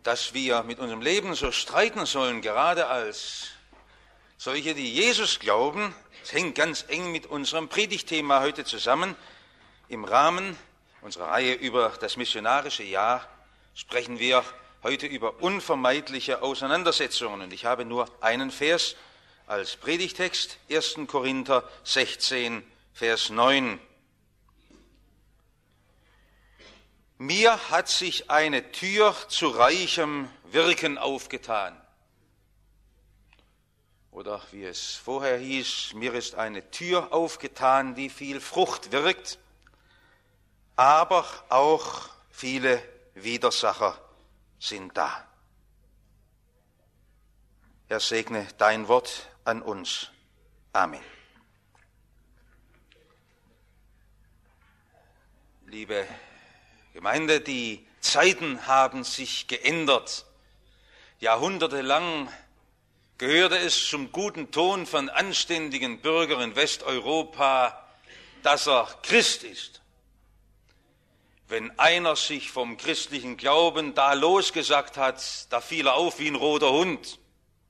dass wir mit unserem Leben so streiten sollen, gerade als solche, die Jesus glauben, das hängt ganz eng mit unserem Predigtthema heute zusammen. Im Rahmen unserer Reihe über das missionarische Jahr sprechen wir heute über unvermeidliche Auseinandersetzungen. Und ich habe nur einen Vers als Predigtext, 1. Korinther 16, Vers 9. Mir hat sich eine Tür zu reichem Wirken aufgetan. Oder wie es vorher hieß, mir ist eine Tür aufgetan, die viel Frucht wirkt, aber auch viele Widersacher sind da. Herr, segne dein Wort an uns. Amen. Liebe Gemeinde, die Zeiten haben sich geändert. Jahrhundertelang gehörte es zum guten Ton von anständigen Bürgern in Westeuropa, dass er Christ ist. Wenn einer sich vom christlichen Glauben da losgesagt hat, da fiel er auf wie ein roter Hund.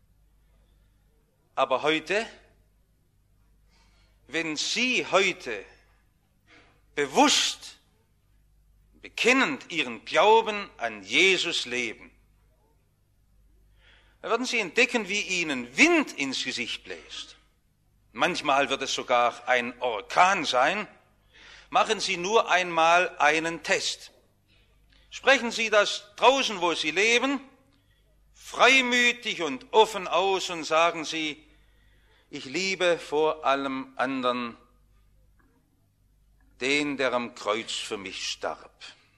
Aber heute, wenn Sie heute bewusst, bekennend Ihren Glauben an Jesus leben, dann werden Sie entdecken, wie Ihnen Wind ins Gesicht bläst. Manchmal wird es sogar ein Orkan sein. Machen Sie nur einmal einen Test. Sprechen Sie das draußen, wo Sie leben, freimütig und offen aus und sagen Sie, ich liebe vor allem anderen den, der am Kreuz für mich starb.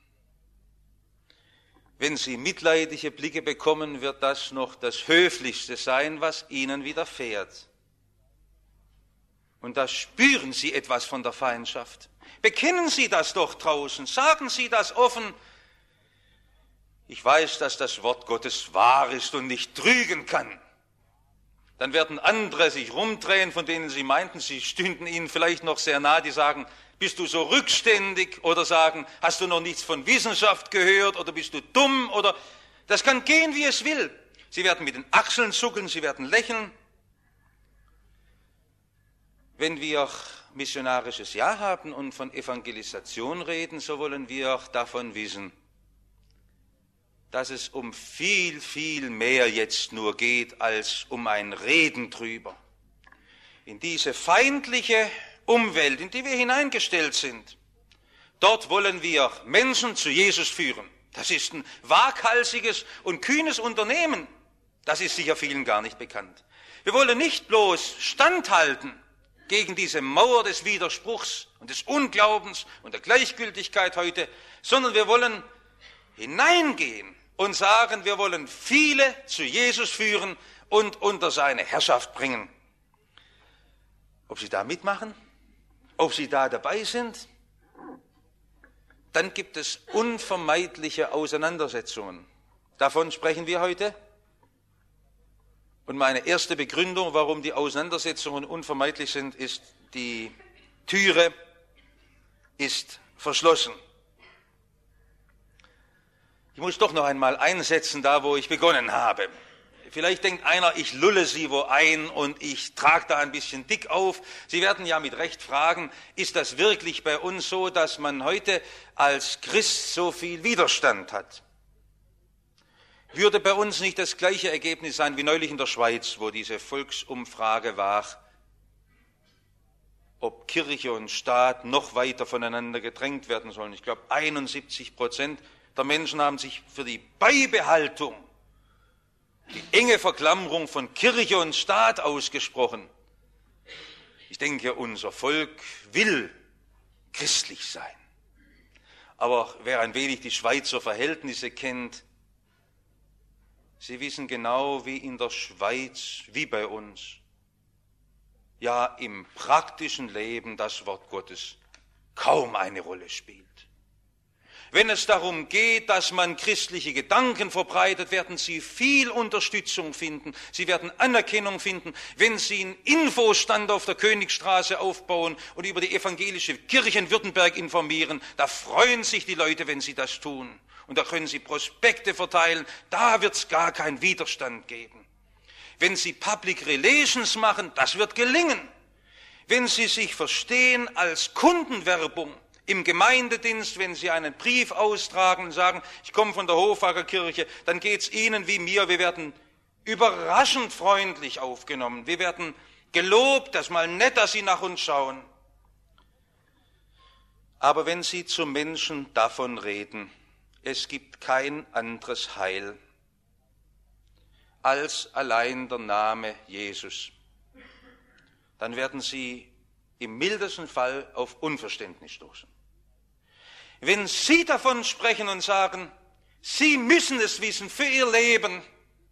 Wenn Sie mitleidige Blicke bekommen, wird das noch das Höflichste sein, was Ihnen widerfährt. Und da spüren Sie etwas von der Feindschaft. Bekennen Sie das doch draußen, sagen Sie das offen. Ich weiß, dass das Wort Gottes wahr ist und nicht trügen kann. Dann werden andere sich rumdrehen, von denen Sie meinten, sie stünden Ihnen vielleicht noch sehr nah, die sagen, bist du so rückständig, oder sagen, hast du noch nichts von Wissenschaft gehört, oder bist du dumm, oder das kann gehen, wie es will. Sie werden mit den Achseln zucken, sie werden lächeln. Wenn wir missionarisches Jahr haben und von Evangelisation reden, so wollen wir auch davon wissen, dass es um viel, viel mehr jetzt nur geht, als um ein Reden drüber. In diese feindliche Umwelt, in die wir hineingestellt sind, dort wollen wir Menschen zu Jesus führen. Das ist ein waghalsiges und kühnes Unternehmen. Das ist sicher vielen gar nicht bekannt. Wir wollen nicht bloß standhalten gegen diese Mauer des Widerspruchs und des Unglaubens und der Gleichgültigkeit heute, sondern wir wollen hineingehen und sagen, wir wollen viele zu Jesus führen und unter seine Herrschaft bringen. Ob Sie da mitmachen, ob Sie da dabei sind, dann gibt es unvermeidliche Auseinandersetzungen. Davon sprechen wir heute. Und meine erste Begründung, warum die Auseinandersetzungen unvermeidlich sind, ist, die Türe ist verschlossen. Ich muss doch noch einmal einsetzen, da wo ich begonnen habe. Vielleicht denkt einer, ich lulle Sie wo ein und ich trage da ein bisschen dick auf. Sie werden ja mit Recht fragen, ist das wirklich bei uns so, dass man heute als Christ so viel Widerstand hat? Würde bei uns nicht das gleiche Ergebnis sein wie neulich in der Schweiz, wo diese Volksumfrage war, ob Kirche und Staat noch weiter voneinander gedrängt werden sollen? Ich glaube, 71% der Menschen haben sich für die Beibehaltung, die enge Verklammerung von Kirche und Staat ausgesprochen. Ich denke, unser Volk will christlich sein. Aber wer ein wenig die Schweizer Verhältnisse kennt, Sie wissen genau, wie in der Schweiz, wie bei uns, ja im praktischen Leben das Wort Gottes kaum eine Rolle spielt. Wenn es darum geht, dass man christliche Gedanken verbreitet, werden Sie viel Unterstützung finden. Sie werden Anerkennung finden, wenn Sie einen Infostand auf der Königstraße aufbauen und über die evangelische Kirche in Württemberg informieren. Da freuen sich die Leute, wenn Sie das tun. Und da können Sie Prospekte verteilen, da wird es gar keinen Widerstand geben. Wenn Sie Public Relations machen, das wird gelingen. Wenn Sie sich verstehen als Kundenwerbung im Gemeindedienst, wenn Sie einen Brief austragen und sagen, ich komme von der Hofacker Kirche, dann geht es Ihnen wie mir, wir werden überraschend freundlich aufgenommen. Wir werden gelobt, das ist mal nett, dass Sie nach uns schauen. Aber wenn Sie zu Menschen davon reden, es gibt kein anderes Heil als allein der Name Jesus, dann werden Sie im mildesten Fall auf Unverständnis stoßen. Wenn Sie davon sprechen und sagen, Sie müssen es wissen für Ihr Leben,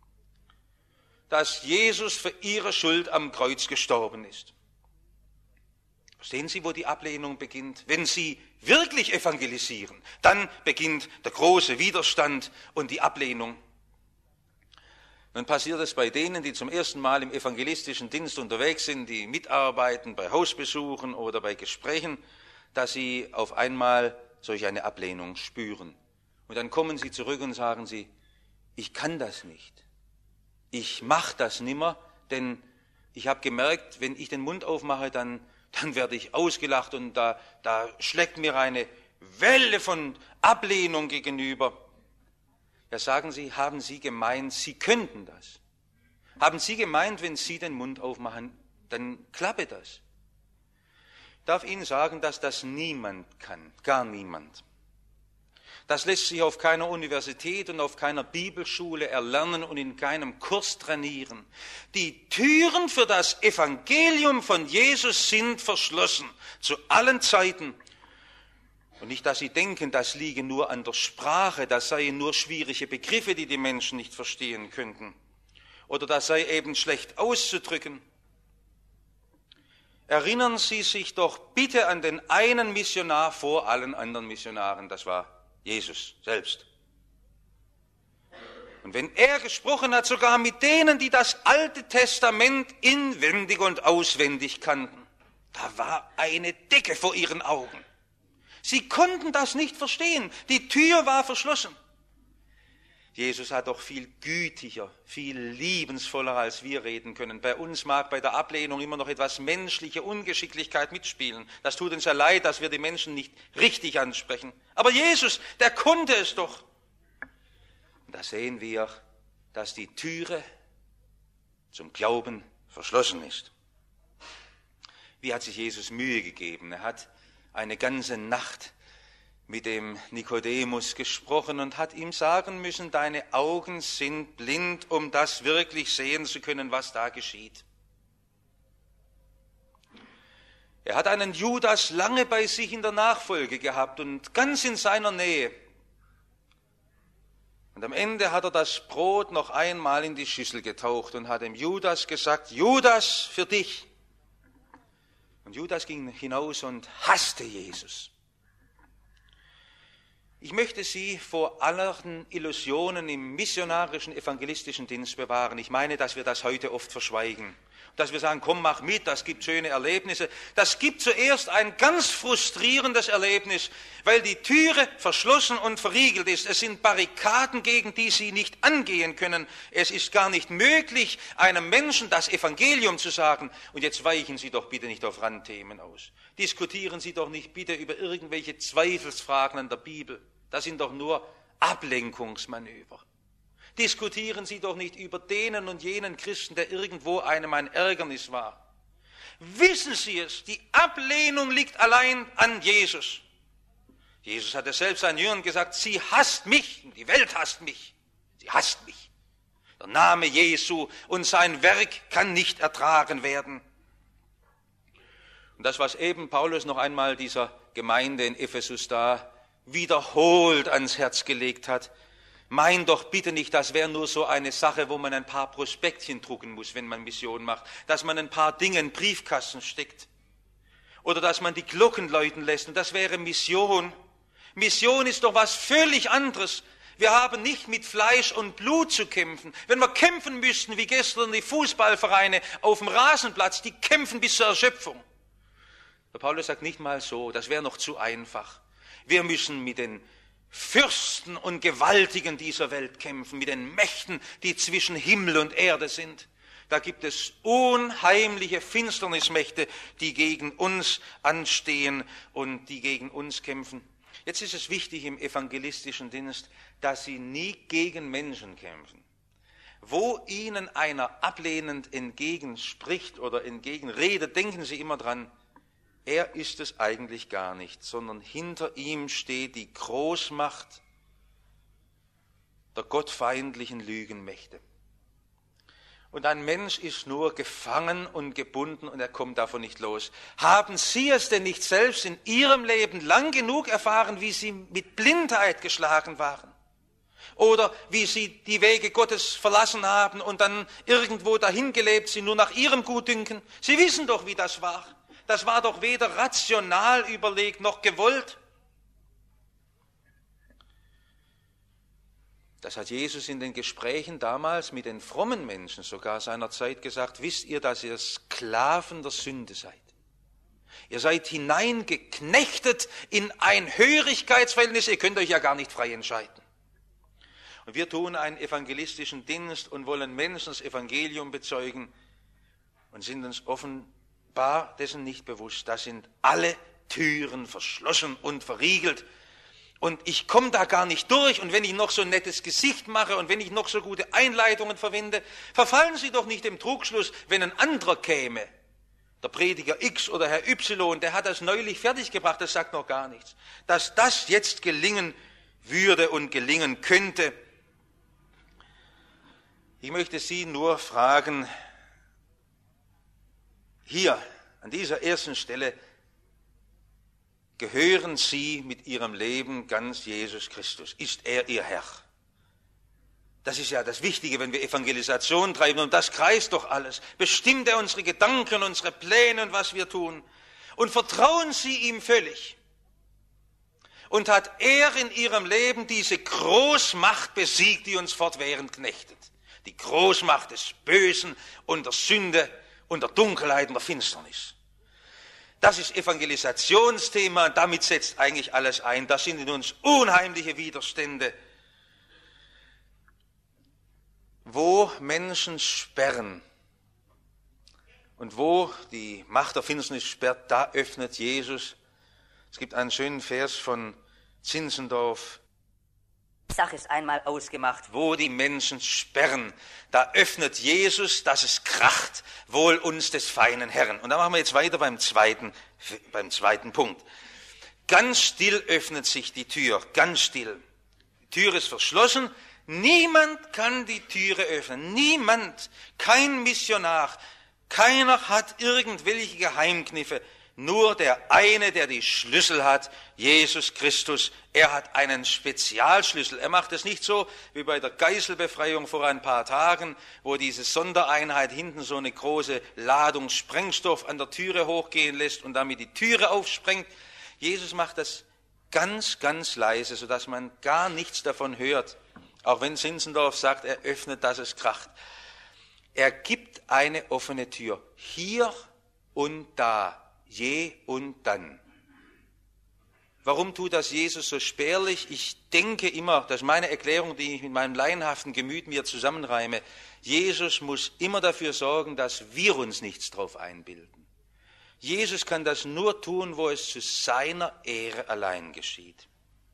dass Jesus für Ihre Schuld am Kreuz gestorben ist. Verstehen Sie, wo die Ablehnung beginnt? Wenn Sie wirklich evangelisieren, dann beginnt der große Widerstand und die Ablehnung. Dann passiert es bei denen, die zum ersten Mal im evangelistischen Dienst unterwegs sind, die mitarbeiten bei Hausbesuchen oder bei Gesprächen, dass sie auf einmal solch eine Ablehnung spüren. Und dann kommen sie zurück und sagen sie, ich kann das nicht. Ich mache das nimmer, denn ich habe gemerkt, wenn ich den Mund aufmache, dann werde ich ausgelacht und da schlägt mir eine Welle von Ablehnung gegenüber. Ja, sagen Sie, haben Sie gemeint, Sie könnten das? Haben Sie gemeint, wenn Sie den Mund aufmachen, dann klappe das? Ich darf Ihnen sagen, dass das niemand kann, gar niemand. Das lässt sich auf keiner Universität und auf keiner Bibelschule erlernen und in keinem Kurs trainieren. Die Türen für das Evangelium von Jesus sind verschlossen, zu allen Zeiten. Und nicht, dass Sie denken, das liege nur an der Sprache, das seien nur schwierige Begriffe, die die Menschen nicht verstehen könnten. Oder das sei eben schlecht auszudrücken. Erinnern Sie sich doch bitte an den einen Missionar vor allen anderen Missionaren, das war Jesus selbst. Und wenn er gesprochen hat, sogar mit denen, die das Alte Testament inwendig und auswendig kannten, da war eine Decke vor ihren Augen. Sie konnten das nicht verstehen. Die Tür war verschlossen. Jesus hat doch viel gütiger, viel liebensvoller, als wir reden können. Bei uns mag bei der Ablehnung immer noch etwas menschliche Ungeschicklichkeit mitspielen. Das tut uns ja leid, dass wir die Menschen nicht richtig ansprechen. Aber Jesus, der konnte es doch. Und da sehen wir, dass die Türe zum Glauben verschlossen ist. Wie hat sich Jesus Mühe gegeben? Er hat eine ganze Nacht mit dem Nikodemus gesprochen und hat ihm sagen müssen, deine Augen sind blind, um das wirklich sehen zu können, was da geschieht. Er hat einen Judas lange bei sich in der Nachfolge gehabt und ganz in seiner Nähe. Und am Ende hat er das Brot noch einmal in die Schüssel getaucht und hat dem Judas gesagt, Judas, für dich. Und Judas ging hinaus und hasste Jesus. Ich möchte Sie vor allen Illusionen im missionarischen, evangelistischen Dienst bewahren. Ich meine, dass wir das heute oft verschweigen. Dass wir sagen, komm, mach mit, das gibt schöne Erlebnisse. Das gibt zuerst ein ganz frustrierendes Erlebnis, weil die Türe verschlossen und verriegelt ist. Es sind Barrikaden, gegen die Sie nicht angehen können. Es ist gar nicht möglich, einem Menschen das Evangelium zu sagen. Und jetzt weichen Sie doch bitte nicht auf Randthemen aus. Diskutieren Sie doch nicht bitte über irgendwelche Zweifelsfragen an der Bibel. Das sind doch nur Ablenkungsmanöver. Diskutieren Sie doch nicht über denen und jenen Christen, der irgendwo einem ein Ärgernis war. Wissen Sie es, die Ablehnung liegt allein an Jesus. Jesus hat es selbst seinen Jüngern gesagt, sie hasst mich, die Welt hasst mich, sie hasst mich. Der Name Jesu und sein Werk kann nicht ertragen werden. Und das, was eben Paulus noch einmal dieser Gemeinde in Ephesus da wiederholt ans Herz gelegt hat, mein doch bitte nicht, das wäre nur so eine Sache, wo man ein paar Prospektchen drucken muss, wenn man Mission macht, dass man ein paar Dinge in den Briefkasten steckt oder dass man die Glocken läuten lässt und das wäre Mission. Mission ist doch was völlig anderes. Wir haben nicht mit Fleisch und Blut zu kämpfen. Wenn wir kämpfen müssten, wie gestern die Fußballvereine auf dem Rasenplatz, die kämpfen bis zur Erschöpfung. Der Paulus sagt nicht mal so, das wäre noch zu einfach. Wir müssen mit den Fürsten und Gewaltigen dieser Welt kämpfen, mit den Mächten, die zwischen Himmel und Erde sind. Da gibt es unheimliche Finsternismächte, die gegen uns anstehen und die gegen uns kämpfen. Jetzt ist es wichtig im evangelistischen Dienst, dass Sie nie gegen Menschen kämpfen. Wo Ihnen einer ablehnend entgegenspricht oder entgegenredet, denken Sie immer dran, er ist es eigentlich gar nicht, sondern hinter ihm steht die Großmacht der gottfeindlichen Lügenmächte. Und ein Mensch ist nur gefangen und gebunden und er kommt davon nicht los. Haben Sie es denn nicht selbst in Ihrem Leben lang genug erfahren, wie Sie mit Blindheit geschlagen waren? Oder wie Sie die Wege Gottes verlassen haben und dann irgendwo dahin gelebt sind, nur nach Ihrem Gutdünken? Sie wissen doch, wie das war. Das war doch weder rational überlegt noch gewollt. Das hat Jesus in den Gesprächen damals mit den frommen Menschen sogar seiner Zeit gesagt. Wisst ihr, dass ihr Sklaven der Sünde seid? Ihr seid hineingeknechtet in ein Hörigkeitsverhältnis, ihr könnt euch ja gar nicht frei entscheiden. Und wir tun einen evangelistischen Dienst und wollen Menschen das Evangelium bezeugen und sind uns offenbar dessen nicht bewusst. Da sind alle Türen verschlossen und verriegelt. Und ich komme da gar nicht durch. Und wenn ich noch so ein nettes Gesicht mache und wenn ich noch so gute Einleitungen verwende, verfallen Sie doch nicht dem Trugschluss, wenn ein anderer käme. Der Prediger X oder Herr Y, der hat das neulich fertiggebracht, das sagt noch gar nichts. Dass das jetzt gelingen würde und gelingen könnte. Ich möchte Sie nur fragen, hier an dieser ersten Stelle, gehören Sie mit Ihrem Leben ganz Jesus Christus? Ist er Ihr Herr? Das ist ja das Wichtige, wenn wir Evangelisation treiben, und das kreist doch alles. Bestimmt er unsere Gedanken, unsere Pläne und was wir tun. Und vertrauen Sie ihm völlig. Und hat er in Ihrem Leben diese Großmacht besiegt, die uns fortwährend knechtet? Die Großmacht des Bösen und der Sünde und der Dunkelheit und der Finsternis. Das ist Evangelisationsthema und damit setzt eigentlich alles ein. Da sind in uns unheimliche Widerstände, wo Menschen sperren und wo die Macht der Finsternis sperrt, da öffnet Jesus. Es gibt einen schönen Vers von Zinzendorf. Die Sache ist einmal ausgemacht. Wo die Menschen sperren, da öffnet Jesus, dass es kracht, wohl uns des feinen Herrn. Und da machen wir jetzt weiter beim zweiten Punkt. Ganz still öffnet sich die Tür, ganz still. Die Tür ist verschlossen, niemand kann die Türe öffnen, niemand, kein Missionar, keiner hat irgendwelche Geheimkniffe. Nur der eine, der die Schlüssel hat, Jesus Christus, er hat einen Spezialschlüssel. Er macht es nicht so wie bei der Geiselbefreiung vor ein paar Tagen, wo diese Sondereinheit hinten so eine große Ladung Sprengstoff an der Türe hochgehen lässt und damit die Türe aufsprengt. Jesus macht das ganz, ganz leise, sodass man gar nichts davon hört. Auch wenn Zinzendorf sagt, er öffnet, dass es kracht. Er gibt eine offene Tür, hier und da. Je und dann. Warum tut das Jesus so spärlich? Ich denke immer, das ist meine Erklärung, die ich mit meinem laienhaften Gemüt mir zusammenreime. Jesus muss immer dafür sorgen, dass wir uns nichts drauf einbilden. Jesus kann das nur tun, wo es zu seiner Ehre allein geschieht.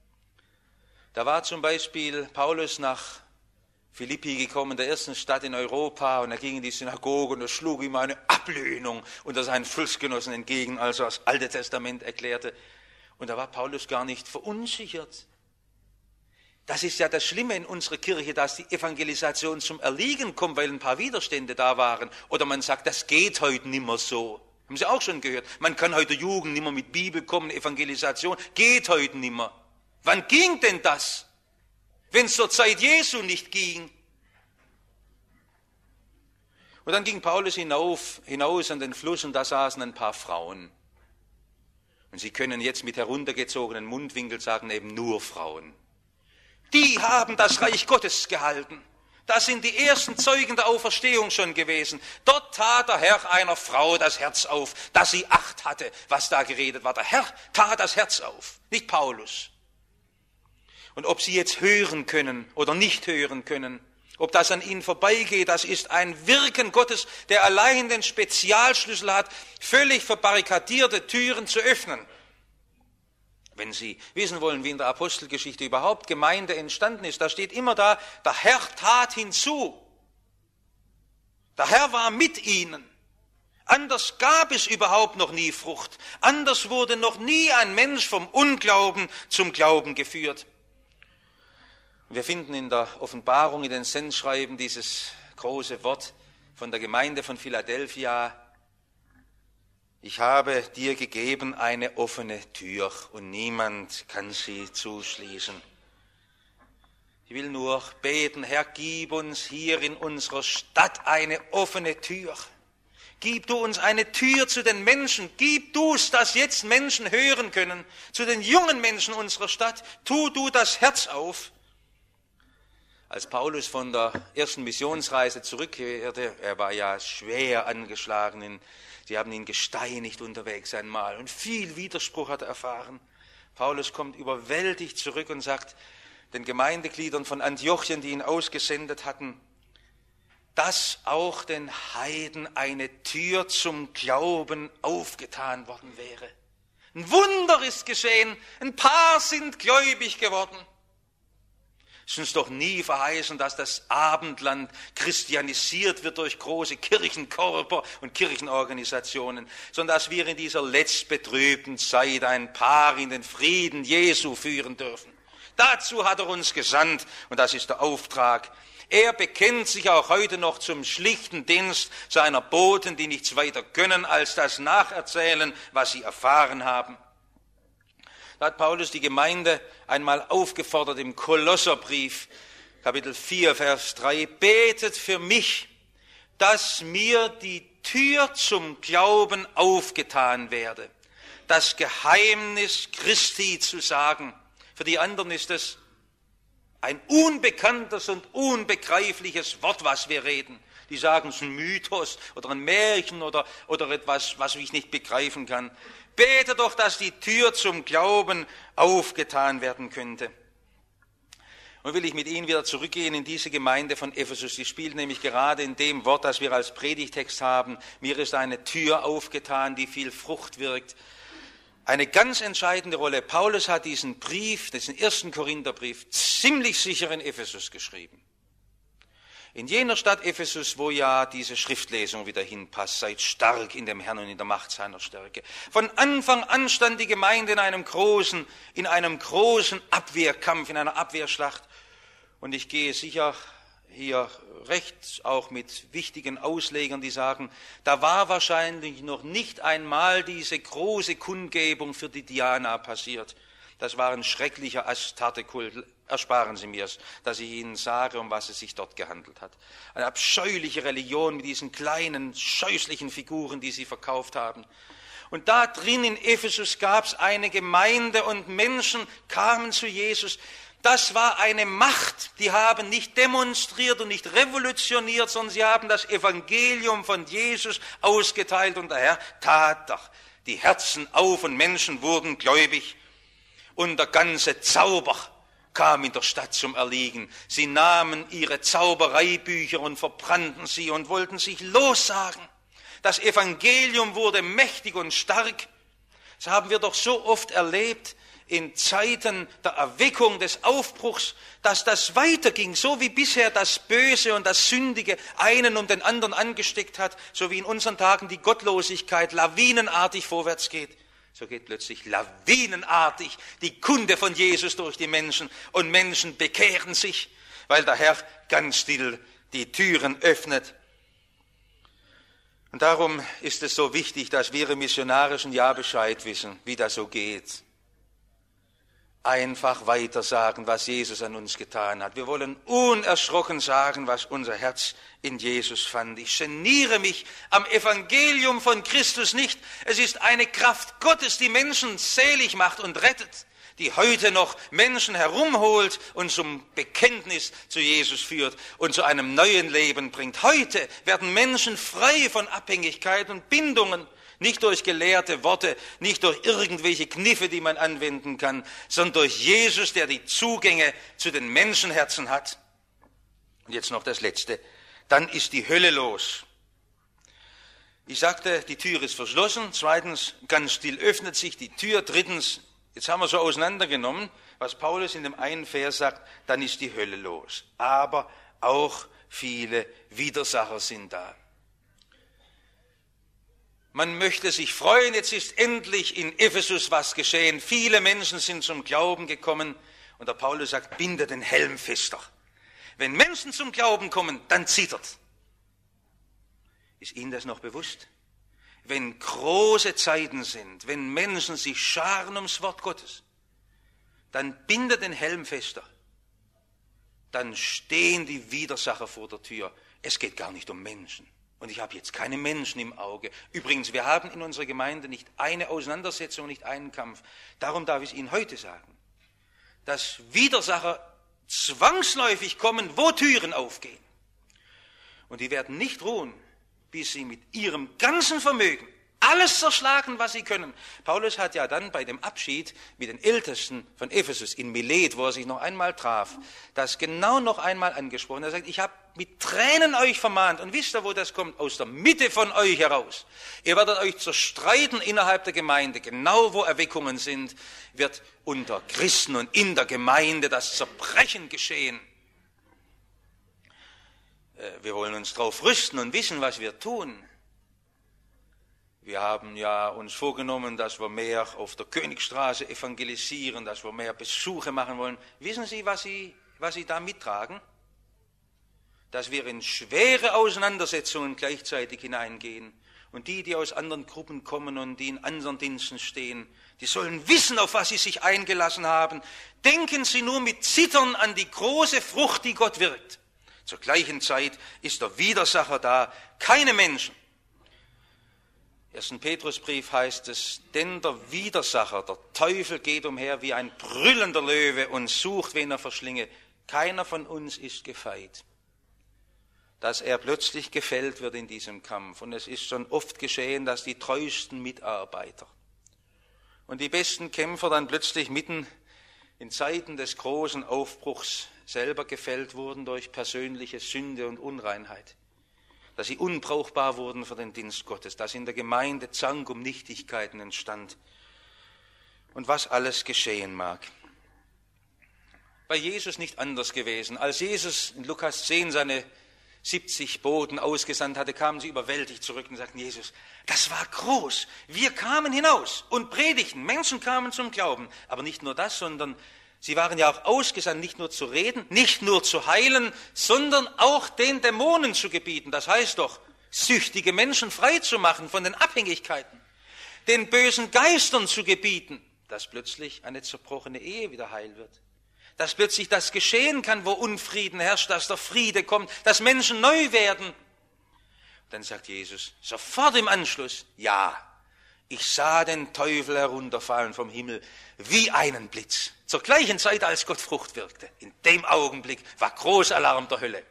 Da war zum Beispiel Paulus nach Philippi gekommen, der ersten Stadt in Europa, und er ging in die Synagoge und er schlug ihm eine Ablehnung unter seinen Volksgenossen entgegen, als er das Alte Testament erklärte. Und da war Paulus gar nicht verunsichert. Das ist ja das Schlimme in unserer Kirche, dass die Evangelisation zum Erliegen kommt, weil ein paar Widerstände da waren. Oder man sagt, das geht heute nimmer so. Haben Sie auch schon gehört? Man kann heute Jugend nimmer mit Bibel kommen, Evangelisation geht heute nimmer. Wann ging denn das? Wenn es zur Zeit Jesu nicht ging. Und dann ging Paulus hinaus an den Fluss und da saßen ein paar Frauen. Und Sie können jetzt mit heruntergezogenen Mundwinkeln sagen, eben nur Frauen. Die haben das Reich Gottes gehalten. Das sind die ersten Zeugen der Auferstehung schon gewesen. Dort tat der Herr einer Frau das Herz auf, dass sie Acht hatte, was da geredet war. Der Herr tat das Herz auf, nicht Paulus. Und ob sie jetzt hören können oder nicht hören können, ob das an ihnen vorbeigeht, das ist ein Wirken Gottes, der allein den Spezialschlüssel hat, völlig verbarrikadierte Türen zu öffnen. Wenn Sie wissen wollen, wie in der Apostelgeschichte überhaupt Gemeinde entstanden ist, da steht immer da, der Herr tat hinzu. Der Herr war mit ihnen. Anders gab es überhaupt noch nie Frucht. Anders wurde noch nie ein Mensch vom Unglauben zum Glauben geführt. Wir finden in der Offenbarung, in den Sendschreiben dieses große Wort von der Gemeinde von Philadelphia: Ich habe dir gegeben eine offene Tür und niemand kann sie zuschließen. Ich will nur beten, Herr, gib uns hier in unserer Stadt eine offene Tür. Gib du uns eine Tür zu den Menschen. Gib du es, dass jetzt Menschen hören können. Zu den jungen Menschen unserer Stadt. Tu du das Herz auf. Als Paulus von der ersten Missionsreise zurückkehrte, er war ja schwer angeschlagen, sie haben ihn gesteinigt unterwegs einmal und viel Widerspruch hat er erfahren. Paulus kommt überwältigt zurück und sagt den Gemeindegliedern von Antiochien, die ihn ausgesendet hatten, dass auch den Heiden eine Tür zum Glauben aufgetan worden wäre. Ein Wunder ist geschehen, ein paar sind gläubig geworden. Es ist uns doch nie verheißen, dass das Abendland christianisiert wird durch große Kirchenkörper und Kirchenorganisationen, sondern dass wir in dieser letztbetrübten Zeit ein Paar in den Frieden Jesu führen dürfen. Dazu hat er uns gesandt und das ist der Auftrag. Er bekennt sich auch heute noch zum schlichten Dienst seiner Boten, die nichts weiter können, als das Nacherzählen, was sie erfahren haben. Da hat Paulus die Gemeinde einmal aufgefordert im Kolosserbrief, Kapitel 4, Vers 3, betet für mich, dass mir die Tür zum Glauben aufgetan werde, das Geheimnis Christi zu sagen. Für die anderen ist es ein unbekanntes und unbegreifliches Wort, was wir reden. Die sagen, es ist ein Mythos oder ein Märchen oder etwas, was ich nicht begreifen kann. Bete doch, dass die Tür zum Glauben aufgetan werden könnte. Und will ich mit Ihnen wieder zurückgehen in diese Gemeinde von Ephesus. Die spielt nämlich gerade in dem Wort, das wir als Predigtext haben. Mir ist eine Tür aufgetan, die viel Frucht wirkt. Eine ganz entscheidende Rolle. Paulus hat diesen Brief, diesen 1. Korintherbrief, ziemlich sicher in Ephesus geschrieben. In jener Stadt Ephesus, wo ja diese Schriftlesung wieder hinpasst, seid stark in dem Herrn und in der Macht seiner Stärke. Von Anfang an stand die Gemeinde in einem großen Abwehrkampf, in einer Abwehrschlacht. Und ich gehe sicher hier recht auch mit wichtigen Auslegern, die sagen, da war wahrscheinlich noch nicht einmal diese große Kundgebung für die Diana passiert. Das war ein schrecklicher Astarte-Kult. Ersparen Sie mir es, dass ich Ihnen sage, um was es sich dort gehandelt hat. Eine abscheuliche Religion mit diesen kleinen, scheußlichen Figuren, die sie verkauft haben. Und da drin in Ephesus gab es eine Gemeinde und Menschen kamen zu Jesus. Das war eine Macht, die haben nicht demonstriert und nicht revolutioniert, sondern sie haben das Evangelium von Jesus ausgeteilt und der Herr tat doch die Herzen auf und Menschen wurden gläubig. Und der ganze Zauber kam in der Stadt zum Erliegen. Sie nahmen ihre Zaubereibücher und verbrannten sie und wollten sich lossagen. Das Evangelium wurde mächtig und stark. Das haben wir doch so oft erlebt in Zeiten der Erweckung, des Aufbruchs, dass das weiterging, so wie bisher das Böse und das Sündige einen um den anderen angesteckt hat, so wie in unseren Tagen die Gottlosigkeit lawinenartig vorwärts geht. So geht plötzlich lawinenartig die Kunde von Jesus durch die Menschen und Menschen bekehren sich, weil der Herr ganz still die Türen öffnet. Und darum ist es so wichtig, dass wir im missionarischen Jahr Bescheid wissen, wie das so geht. Einfach weiter sagen, was Jesus an uns getan hat. Wir wollen unerschrocken sagen, was unser Herz in Jesus fand. Ich geniere mich am Evangelium von Christus nicht. Es ist eine Kraft Gottes, die Menschen selig macht und rettet, die heute noch Menschen herumholt und zum Bekenntnis zu Jesus führt und zu einem neuen Leben bringt. Heute werden Menschen frei von Abhängigkeit und Bindungen. Nicht durch gelehrte Worte, nicht durch irgendwelche Kniffe, die man anwenden kann, sondern durch Jesus, der die Zugänge zu den Menschenherzen hat. Und jetzt noch das Letzte. Dann ist die Hölle los. Ich sagte, die Tür ist verschlossen. Zweitens, ganz still öffnet sich die Tür. Drittens, jetzt haben wir so auseinandergenommen, was Paulus in dem einen Vers sagt, dann ist die Hölle los. Aber auch viele Widersacher sind da. Man möchte sich freuen, jetzt ist endlich in Ephesus was geschehen. Viele Menschen sind zum Glauben gekommen. Und der Paulus sagt, binde den Helm fester. Wenn Menschen zum Glauben kommen, dann zittert. Ist Ihnen das noch bewusst? Wenn große Zeiten sind, wenn Menschen sich scharen ums Wort Gottes, dann binde den Helm fester. Dann stehen die Widersacher vor der Tür. Es geht gar nicht um Menschen. Und ich habe jetzt keine Menschen im Auge. Übrigens, wir haben in unserer Gemeinde nicht eine Auseinandersetzung, nicht einen Kampf. Darum darf ich es Ihnen heute sagen, dass Widersacher zwangsläufig kommen, wo Türen aufgehen. Und die werden nicht ruhen, bis sie mit ihrem ganzen Vermögen alles zerschlagen, was sie können. Paulus hat ja dann bei dem Abschied mit den Ältesten von Ephesus in Milet, wo er sich noch einmal traf, das genau noch einmal angesprochen. Er sagt, ich habe mit Tränen euch vermahnt. Und wisst ihr, wo das kommt? Aus der Mitte von euch heraus. Ihr werdet euch zerstreiten innerhalb der Gemeinde. Genau wo Erweckungen sind, wird unter Christen und in der Gemeinde das Zerbrechen geschehen. Wir wollen uns darauf rüsten und wissen, was wir tun. Wir haben ja uns vorgenommen, dass wir mehr auf der Königstraße evangelisieren, dass wir mehr Besuche machen wollen. Wissen Sie, was Sie da mittragen? Dass wir in schwere Auseinandersetzungen gleichzeitig hineingehen. Und die aus anderen Gruppen kommen und die in anderen Diensten stehen, die sollen wissen, auf was sie sich eingelassen haben. Denken Sie nur mit Zittern an die große Frucht, die Gott wirkt. Zur gleichen Zeit ist der Widersacher da, keine Menschen. Im 1. Petrusbrief heißt es, denn der Widersacher, der Teufel geht umher wie ein brüllender Löwe und sucht, wen er verschlinge. Keiner von uns ist gefeit, dass er plötzlich gefällt wird in diesem Kampf. Und es ist schon oft geschehen, dass die treuesten Mitarbeiter und die besten Kämpfer dann plötzlich mitten in Zeiten des großen Aufbruchs selber gefällt wurden durch persönliche Sünde und Unreinheit. Dass sie unbrauchbar wurden für den Dienst Gottes, dass in der Gemeinde Zank um Nichtigkeiten entstand und was alles geschehen mag. Bei Jesus nicht anders gewesen. Als Jesus in Lukas 10 seine 70 Boten ausgesandt hatte, kamen sie überwältigt zurück und sagten, Jesus, das war groß. Wir kamen hinaus und predigten. Menschen kamen zum Glauben. Aber nicht nur das, sondern sie waren ja auch ausgesandt, nicht nur zu reden, nicht nur zu heilen, sondern auch den Dämonen zu gebieten. Das heißt doch, süchtige Menschen frei zu machen von den Abhängigkeiten, den bösen Geistern zu gebieten, dass plötzlich eine zerbrochene Ehe wieder heil wird. Dass plötzlich das geschehen kann, wo Unfrieden herrscht, dass der Friede kommt, dass Menschen neu werden. Dann sagt Jesus sofort im Anschluss, ja, ich sah den Teufel herunterfallen vom Himmel wie einen Blitz. Zur gleichen Zeit, als Gott Frucht wirkte. In dem Augenblick war Großalarm der Hölle.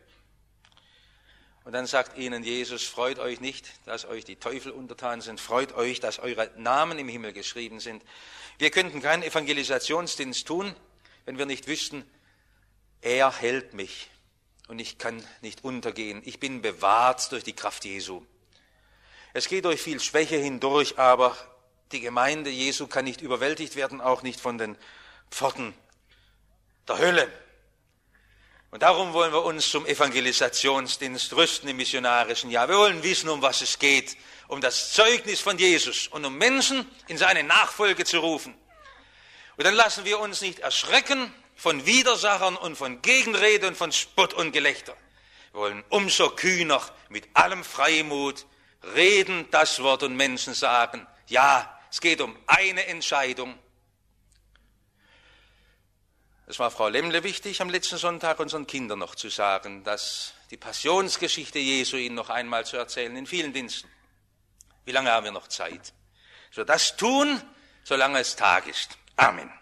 Und dann sagt ihnen Jesus, freut euch nicht, dass euch die Teufel untertan sind, freut euch, dass eure Namen im Himmel geschrieben sind. Wir könnten keinen Evangelisationsdienst tun, wenn wir nicht wüssten, er hält mich und ich kann nicht untergehen. Ich bin bewahrt durch die Kraft Jesu. Es geht durch viel Schwäche hindurch, aber die Gemeinde Jesu kann nicht überwältigt werden, auch nicht von den Pforten der Hölle. Und darum wollen wir uns zum Evangelisationsdienst rüsten im missionarischen Jahr. Wir wollen wissen, um was es geht, um das Zeugnis von Jesus und um Menschen in seine Nachfolge zu rufen. Und dann lassen wir uns nicht erschrecken von Widersachern und von Gegenrede und von Spott und Gelächter. Wir wollen umso kühner mit allem Freimut reden, das Wort und Menschen sagen, ja, es geht um eine Entscheidung. Es war Frau Lemmle wichtig, am letzten Sonntag unseren Kindern noch zu sagen, dass die Passionsgeschichte Jesu ihnen noch einmal zu erzählen, in vielen Diensten. Wie lange haben wir noch Zeit? So das tun, solange es Tag ist. Amen.